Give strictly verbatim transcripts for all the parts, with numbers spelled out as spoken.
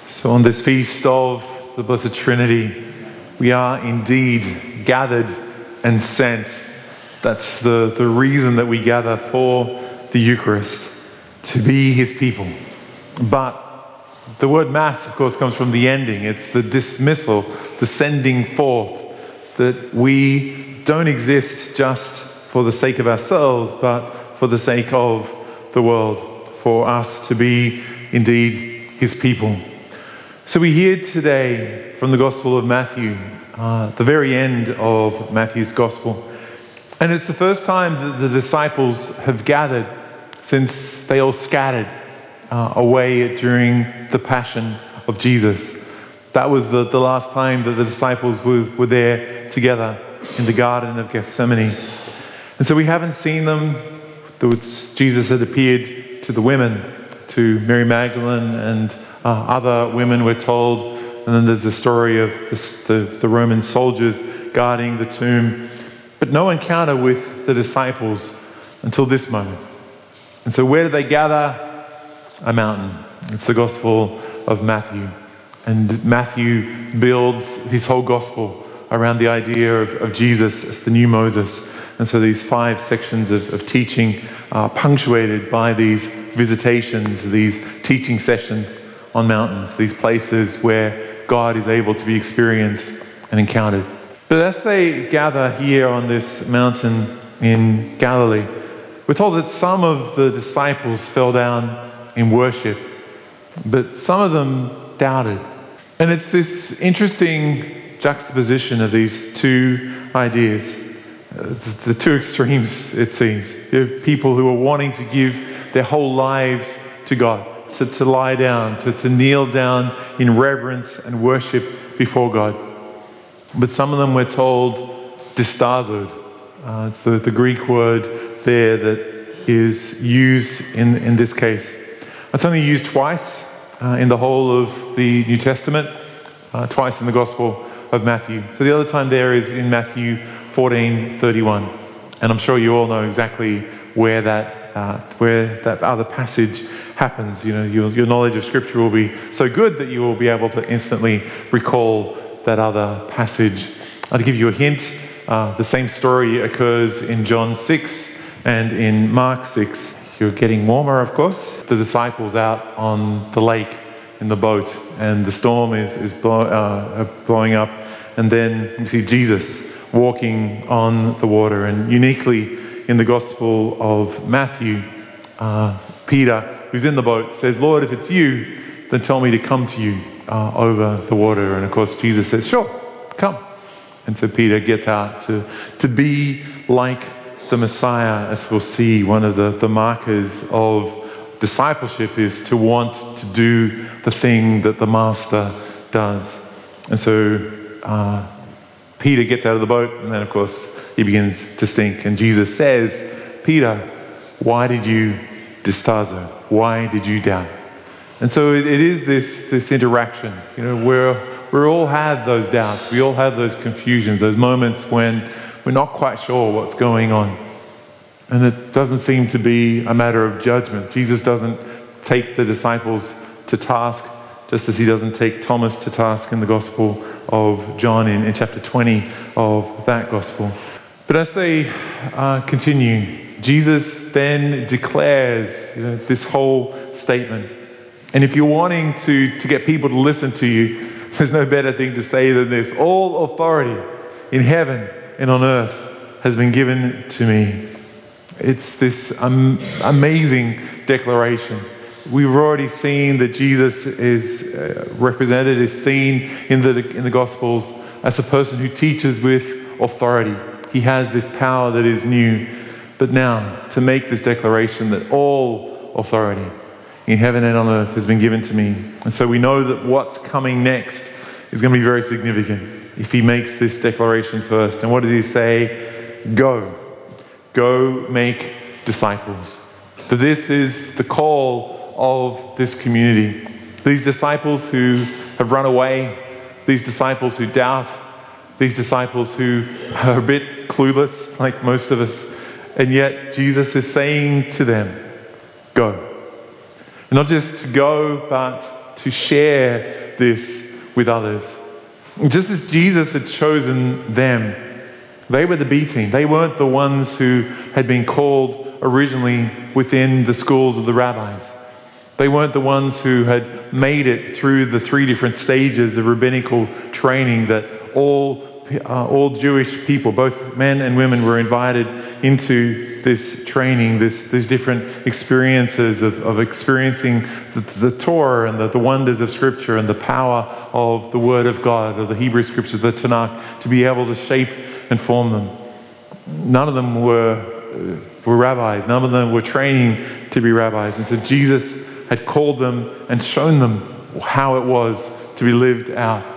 So on this feast of the Blessed Trinity, we are indeed gathered and sent. That's the, the reason that we gather for the Eucharist, to be his people. But the word Mass, of course, comes from the ending. It's the dismissal, the sending forth, that we don't exist just for the sake of ourselves, but for the sake of the world, for us to be indeed his people. So we hear today from the Gospel of Matthew, uh, the very end of Matthew's Gospel. And it's the first time that the disciples have gathered since they all scattered uh, away during the Passion of Jesus. That was the, the last time that the disciples were, were there together in the Garden of Gethsemane. And so we haven't seen them. Jesus had appeared to the women, to Mary Magdalene and uh, other women, we're told. And then there's the story of the, the, the Roman soldiers guarding the tomb. But no encounter with the disciples until this moment. And so where do they gather? A mountain. It's the Gospel of Matthew. And Matthew builds his whole Gospel around the idea of, of Jesus as the new Moses. And so these five sections of, of teaching are punctuated by these visitations, these teaching sessions on mountains, these places where God is able to be experienced and encountered. But as they gather here on this mountain in Galilee, we're told that some of the disciples fell down in worship, but some of them doubted. And it's this interesting juxtaposition of these two ideas, uh, the, the two extremes, it seems. You have people who are wanting to give their whole lives to God, to, to lie down, to, to kneel down in reverence and worship before God. But some of them, we're told, distazoed. Uh, it's the, the Greek word there that is used in, in this case. It's only used twice uh, in the whole of the New Testament, uh, twice in the Gospel of Matthew. So the other time there is in Matthew fourteen thirty-one. And I'm sure you all know exactly where that uh, where that other passage happens. You know, your, your knowledge of Scripture will be so good that you will be able to instantly recall that other passage. I'll give you a hint. Uh, the same story occurs in John six and in Mark six. You're getting warmer, of course. The disciples out on the lake in the boat, and the storm is, is blow, uh, blowing up. And then you see Jesus walking on the water. And uniquely in the Gospel of Matthew, uh, Peter, who's in the boat, says, "Lord, if it's you, then tell me to come to you uh, over the water." And of course, Jesus says, "Sure, come." And so Peter gets out to, to be like the Messiah. As we'll see, one of the, the markers of discipleship is to want to do the thing that the Master does. And so uh, Peter gets out of the boat, and then of course he begins to sink. And Jesus says, "Peter, why did you distazo? Why did you doubt?" And so it, it is this, this interaction. You know, we're, we all have those doubts. We all have those confusions, those moments when we're not quite sure what's going on. And it doesn't seem to be a matter of judgment. Jesus doesn't take the disciples to task, just as he doesn't take Thomas to task in the Gospel of John in, in chapter twenty of that Gospel. But as they uh, continue, Jesus then declares, you know, this whole statement. And if you're wanting to, to get people to listen to you, there's no better thing to say than this: "All authority in heaven and on earth has been given to me." It's this um, amazing declaration. We've already seen that Jesus is uh, represented, is seen in the in the Gospels as a person who teaches with authority. He has this power that is new. But now, to make this declaration that all authority in heaven and on earth has been given to me. And so we know that what's coming next is going to be very significant if he makes this declaration first. And what does he say? Go. Go make disciples. That this is the call of this community. These disciples who have run away, these disciples who doubt, these disciples who are a bit clueless, like most of us. And yet Jesus is saying to them, go. And not just to go, but to share this with others. Just as Jesus had chosen them, they were the B team. They weren't the ones who had been called originally within the schools of the rabbis. They weren't the ones who had made it through the three different stages of rabbinical training that all uh, all Jewish people, both men and women, were invited into this training, this these different experiences of, of experiencing the, the Torah and the, the wonders of Scripture and the power of the Word of God, of the Hebrew Scriptures, the Tanakh, to be able to shape and form them. None of them were, were rabbis. None of them were training to be rabbis. And so Jesus had called them and shown them how it was to be lived out.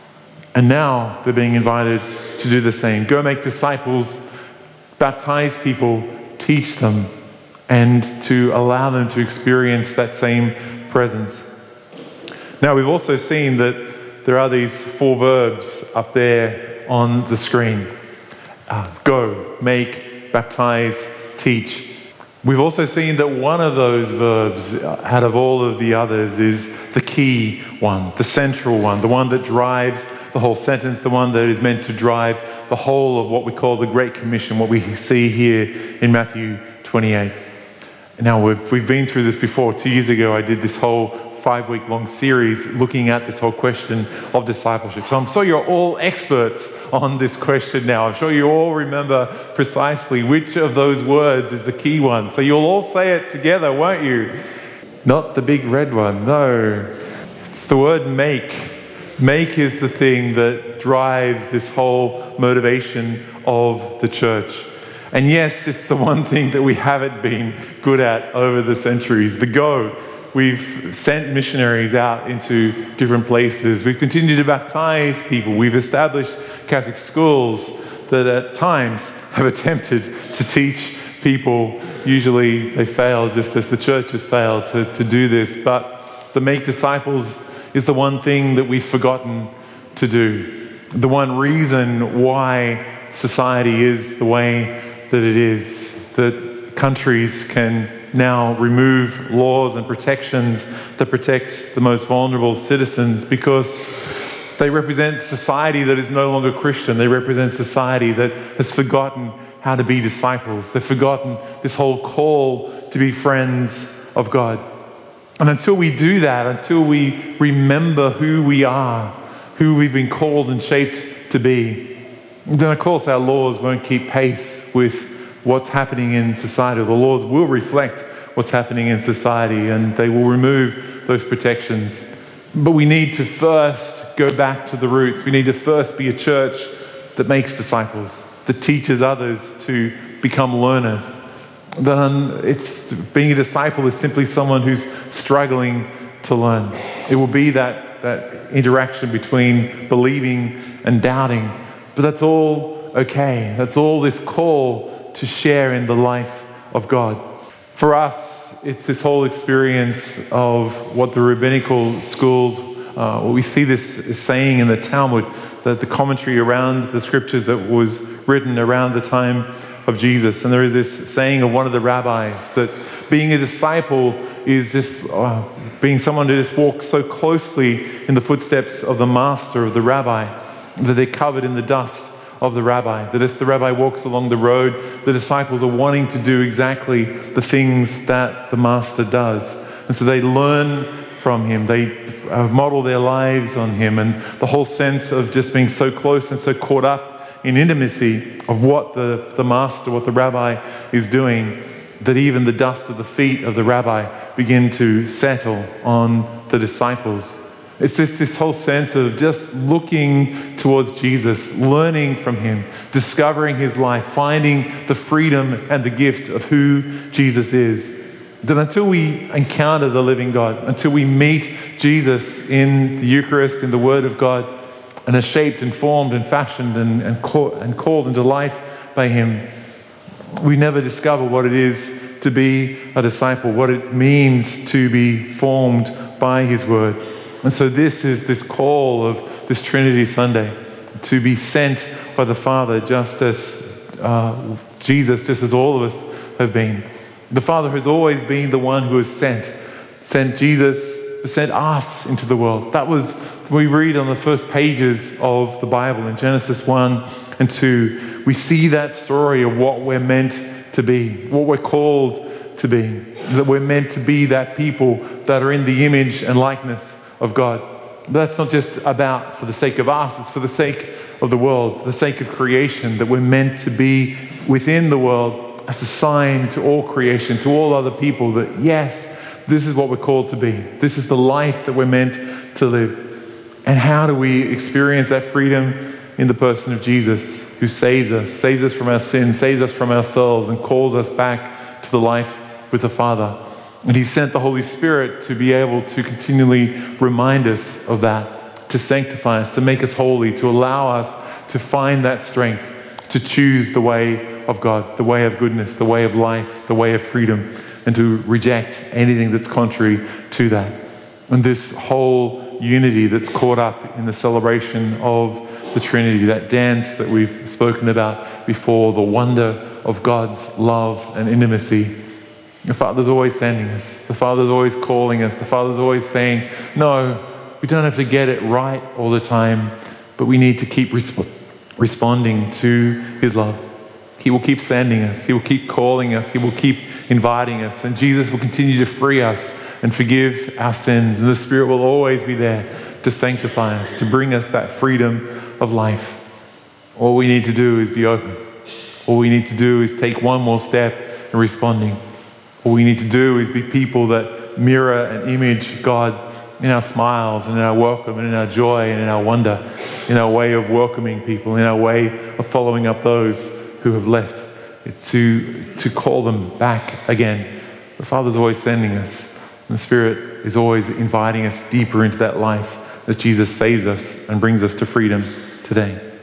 And now they're being invited to do the same. Go make disciples, baptize people, teach them, and to allow them to experience that same presence. Now, we've also seen that there are these four verbs up there on the screen. Uh, go, make, baptize, teach. We've also seen that one of those verbs out of all of the others is the key one, the central one, the one that drives the whole sentence, the one that is meant to drive the whole of what we call the Great Commission, what we see here in Matthew twenty-eight. Now, we've, we've been through this before. Two years ago, I did this whole five-week-long series looking at this whole question of discipleship. So I'm sure you're all experts on this question now. I'm sure you all remember precisely which of those words is the key one. So you'll all say it together, won't you? Not the big red one, no. It's the word make. Make is the thing that drives this whole motivation of the church. And yes, it's the one thing that we haven't been good at over the centuries, the go. We've sent missionaries out into different places. We've continued to baptize people. We've established Catholic schools that at times have attempted to teach people. Usually they fail, just as the church has failed to, to do this. But the make disciples is the one thing that we've forgotten to do. The one reason why society is the way that it is. That countries can now remove laws and protections that protect the most vulnerable citizens because they represent society that is no longer Christian. They represent society that has forgotten how to be disciples. They've forgotten this whole call to be friends of God. And until we do that, until we remember who we are, who we've been called and shaped to be, then of course our laws won't keep pace with what's happening in society. The laws will reflect what's happening in society and they will remove those protections. But we need to first go back to the roots. We need to first be a church that makes disciples, that teaches others to become learners. Then it's being a disciple is simply someone who's struggling to learn. It will be that, that interaction between believing and doubting. But that's all okay. That's all this call to share in the life of God. For us, it's this whole experience of what the rabbinical schools, uh, we see this saying in the Talmud, that the commentary around the scriptures that was written around the time of Jesus. And there is this saying of one of the rabbis that being a disciple is this uh, being someone who just walks so closely in the footsteps of the master, of the rabbi, that they're covered in the dust of the rabbi. That as the rabbi walks along the road, the disciples are wanting to do exactly the things that the master does. And so they learn from him. They uh, model their lives on him. And the whole sense of just being so close and so caught up in intimacy of what the, the master, what the rabbi is doing, that even the dust of the feet of the rabbi begin to settle on the disciples. It's this, this whole sense of just looking towards Jesus, learning from him, discovering his life, finding the freedom and the gift of who Jesus is. That until we encounter the living God, until we meet Jesus in the Eucharist, in the Word of God, and are shaped and formed and fashioned and, and, call, and called into life by him, we never discover what it is to be a disciple, what it means to be formed by his Word. And so this is this call of this Trinity Sunday, to be sent by the Father just as uh, Jesus, just as all of us have been. The Father has always been the one who has sent, sent Jesus sent us into the world. That was, we read on the first pages of the Bible in Genesis one and two. We see that story of what we're meant to be, what we're called to be, that we're meant to be that people that are in the image and likeness of God. But that's not just about for the sake of us, it's for the sake of the world, for the sake of creation, that we're meant to be within the world as a sign to all creation, to all other people, that yes, this is what we're called to be. This is the life that we're meant to live. And how do we experience that freedom? In the person of Jesus, who saves us, saves us from our sins, saves us from ourselves, and calls us back to the life with the Father. And He sent the Holy Spirit to be able to continually remind us of that, to sanctify us, to make us holy, to allow us to find that strength, to choose the way of God, the way of goodness, the way of life, the way of freedom, and to reject anything that's contrary to that. And this whole unity that's caught up in the celebration of the Trinity, that dance that we've spoken about before, the wonder of God's love and intimacy. The Father's always sending us. The Father's always calling us. The Father's always saying, no, we don't have to get it right all the time, but we need to keep resp- responding to His love. He will keep sending us. He will keep calling us. He will keep inviting us. And Jesus will continue to free us and forgive our sins. And the Spirit will always be there to sanctify us, to bring us that freedom of life. All we need to do is be open. All we need to do is take one more step in responding. All we need to do is be people that mirror and image God in our smiles and in our welcome and in our joy and in our wonder, in our way of welcoming people, in our way of following up those who have left, to, to call them back again. The Father's always sending us, and the Spirit is always inviting us deeper into that life as Jesus saves us and brings us to freedom today.